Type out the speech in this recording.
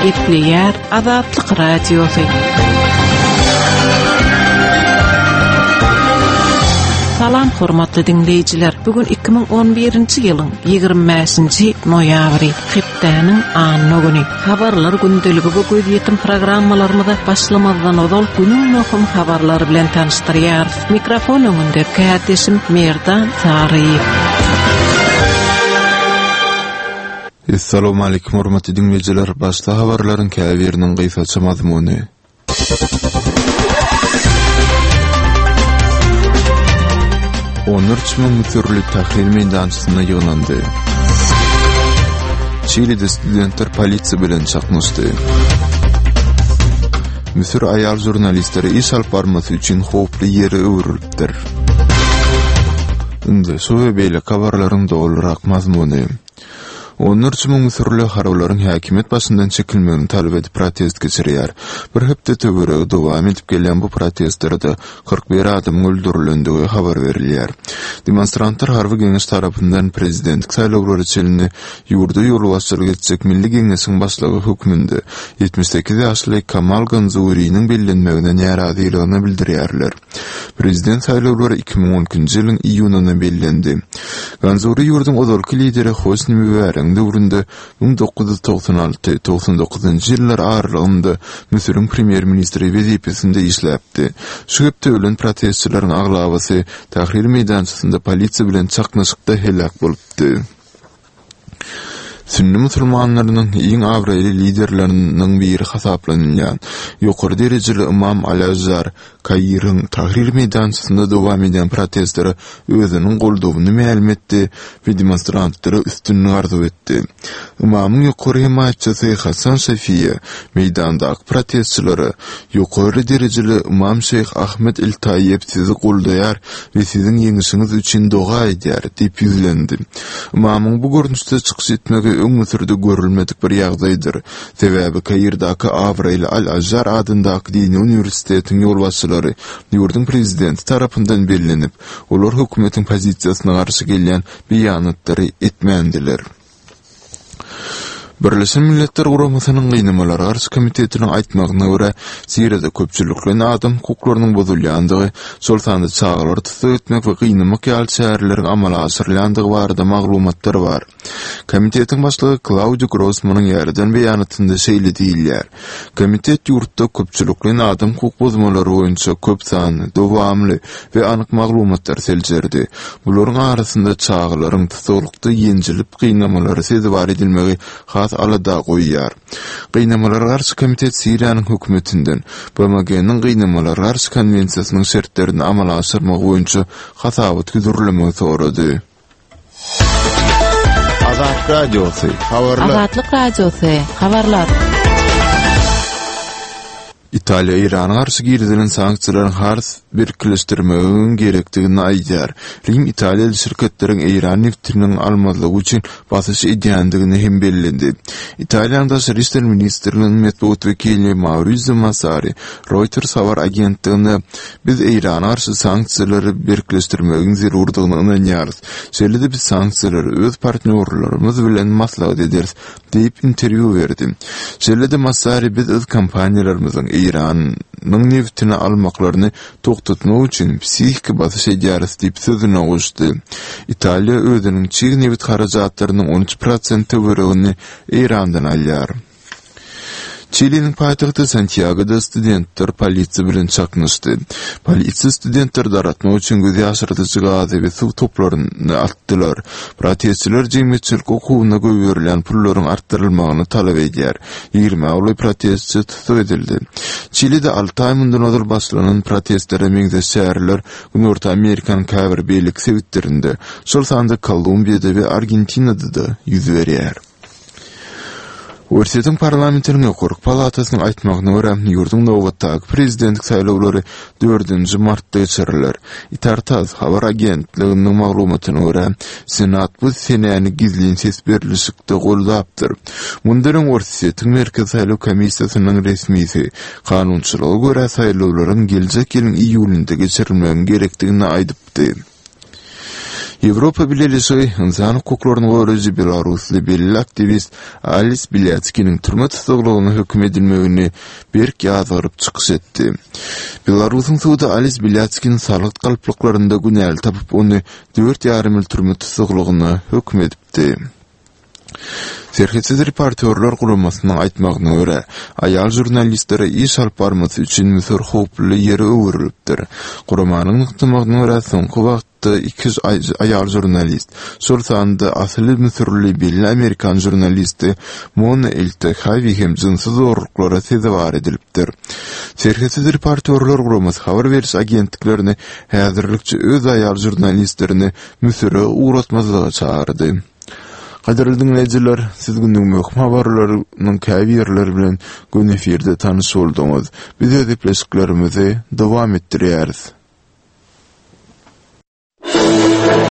Gepleyer Azatlyk Radiosu. Salam hormatly dinleyijiler. Bugün 2011-nji ýylyň 25-nji noýabry, Hepdeniň anyny güni. Habarlar gündeligi bu göýdýetim programmalarymyza başlamazdan ozal günüň möhüm habarlary bilen tanıştyrýar. Mikrofon öňünde käteşim Merdan Saryýew. Assalamu alaykum hormatly dinleyijiler. Başda habarlaryň käbiriniň gysgaça mazmuny. Onurçman mütürlü tahrir meydançysynda ýyglandy. Çilide studentler polisiýa bilen çakmışdy. Mütür aýal jurnalistleri iş alyp barmasy üçin howply ýere öwrülipdir. Indi şu we beýle habarlaryň dogrurak mazmuny. Onurçman mütürlü harawlaryň häkimet başyndan çekilmegini talap edip protest geçirýär. Bir hepde töwereg dowam edip gelen bu protestlerde 41 adam öldürilendigi habar berilýär. Demonstrantlar Harby Geňeş tarapyndan prezidentlik saýlawlary çelini ýurdu ýolu başçylyk etjek Milli Geňeşiň başlygy hökmünde 78 ýaşly Kamal Ganzouriň bellenmegine närazylygyny bildirýärler. Prezident saýlawlary 2012-nji ýylyň iýunyna bellendi. Ganzouri ýurdun ozalky lideri Hosni Mübarek döwründe 1996-99-njy ýyllar aralygynda Müsürüň premier ministri wezipesinde işläpdi. Şu hepde ölen protestçilaryň aglabasy tahrir meydançysynda polisiýa bilen çaknaşykda helak bolupdy. Sünni musulmanlarynyň iň awraýly liderleriniň biri hasaplanýan ýokary derejeli Imam Al-Azhar Kaýryň tahrir meydançysynda dowam eden protestlere özüniň goldawyny ma'lum etdi we demonstrantlary üstünlük arzu etdi. Imamyň ýokary himayatçysy Hasan Şafiýe meydandaky protestçilere ýokary derejeli Imam Şeyh Ahmet El-Tayyip sizi goldaýar we siziň ýeňişiňiz üçin doga edýär diýip ýüzlendi. Imamyň bu görnüşde çykyş etmegi öň müsürde görülmedik bir ýagdaýdyr. Sebäbi Kaýyrdaky awraýly Al-Azhar adyndaky dini uniwersitetiň ýolbaşçylary ýurdun prezidenti tarapyndan bellenip, olar hökümetiň pozisiýasyna garşy gelýän beýanatlary etmendiler. Birleşen Milletler Guramasynyň gynamalara garşy komitetiniň aýtmagyna görä, Siriýada köpçülikli adam hukuklarynyň bozulýandygy, şol sanda çağrılar tutsak etmek we gynamak ýaly şäherleriň amala asyrlandygy barada maglumatlar bar. Komitetiň başlygy Claudio Grossmanyň ýerden beýanatynda şeýle diýilýär. Komitet ýurtda köpçülikli adam hukuk bozmalary boýunça köp sany, dowamly we anyk maglumatlar seljerdi. Bularyň arasynda çağrılaryň tutuklukda ýenjilip gynamalary sezbar edilmegi alada goýýar. Gynamalary garşy komitet Siriýanyň hökümetinden BMG-niň gynamalary garşy konwensiýasynyň şertlerini amala aşyrmak boýunça hasabat güdürlemegi sorady. Azatlyk Radiosu habarlar. Italiýa Irana garşy girdilen sanksiýalaryň hars birleşdirmegi gerekdigini aýdýar. Rim Italiýa şirketleriň Iran neftiniň almalygy üçin basyş edýändigini hem bellendi. Italiýanyň daşary işler ministrliginiň medeniýet wekili Maurizio Massari Reuters habar agentligine biz Irana garşy sanksiýalary birleşdirmegi zerurdygyny ynanýarys. Şeýle biz sanksiýalary öz partnerlerimiz bilen maslahat ederiz diýip interwýu berdi. Şeýle Massari biz öz kompaniýalarymyzyň İran'ın neftini almaklaryny toktatmak üçin psihik basyş edýäris diýip sözüne goşdy. Italiýa özüniň çyg neft harajatlarynyň 13% töweregini İrandan alýar. Çili'nin paytahty Santiago'da studentler polisiýa bilen çaknaşdy. Polisiýa studentler daratmak üçin göz ýaşyrtyjy gaz we suw toplaryny atdylar. Protestçiler jemgyýetçilik okuwyna göwerilen pullaryň artdyrylmagyny talap edýär. 20 awly protestçi tutuk edildi. Çili'de 6 ay mundan ozal başlanan protestlere meňze şäherler Güney Amerikanyň käbir beýlik sebitlerinde, şol sanda Kolumbiýada we Argentinada da ýüz berýär. Universitetin parlamentiniň ýokary palatasynyň aýtmagyna görä, ýurdun nowatdaky prezidentlik saýlawlary 4-nji martda geçiriler. Itartaz habar agentliginiň maglumatyna görä, Senat bu senäni gizlin ses berilişikde goldapdyr. Mundaryň universitetiň merkez saýlaw komissiýasynyň resmisi kanunçylyga görä saýlawlaryň geljek ýylyň iýulynda geçirilmegi gerekdigini aýdypdy. Европа Birleşigi insan hukuklaryny goraýjy Belarusly belli aktivist Alis Bilyatskiň türme tutuklugyna hökm edilmegini berk ýazyryp çykyş etdi. Belarusyň suwdy Alis Bilyatskiň salyk galplyklyrynda günäl tapyp ony 4,5 ýyl türme tutuklugyna hökm edipdi. Serhetsizdir reportörler gurulmasynyň aýtmagyna görä, aýal jurnalistlere iş alyp barmasy üçin müsür howply ýere öwürilipdir. Guramanyň ykdymagyna görä soňky wagtda 200 aýal jurnalist, şurtanda asly müsürli belli Amerikan jurnalisti Mona Eltahawy hem jinsy zorluklara sezebar edilipdir. Serhetsizdir reportörler gurulmasy habar beriş agentliklerini häzirlikçe öz aýal jurnalistlerini müsüre uğratmazlyga çağırdy. Qadirli dinleyijiler, siz gündüň möhüm habarlarynyň käbirleri bilen gün efirde tanyş boldyňyz. Biz edepleşiklerimizi dowam etdirýäris.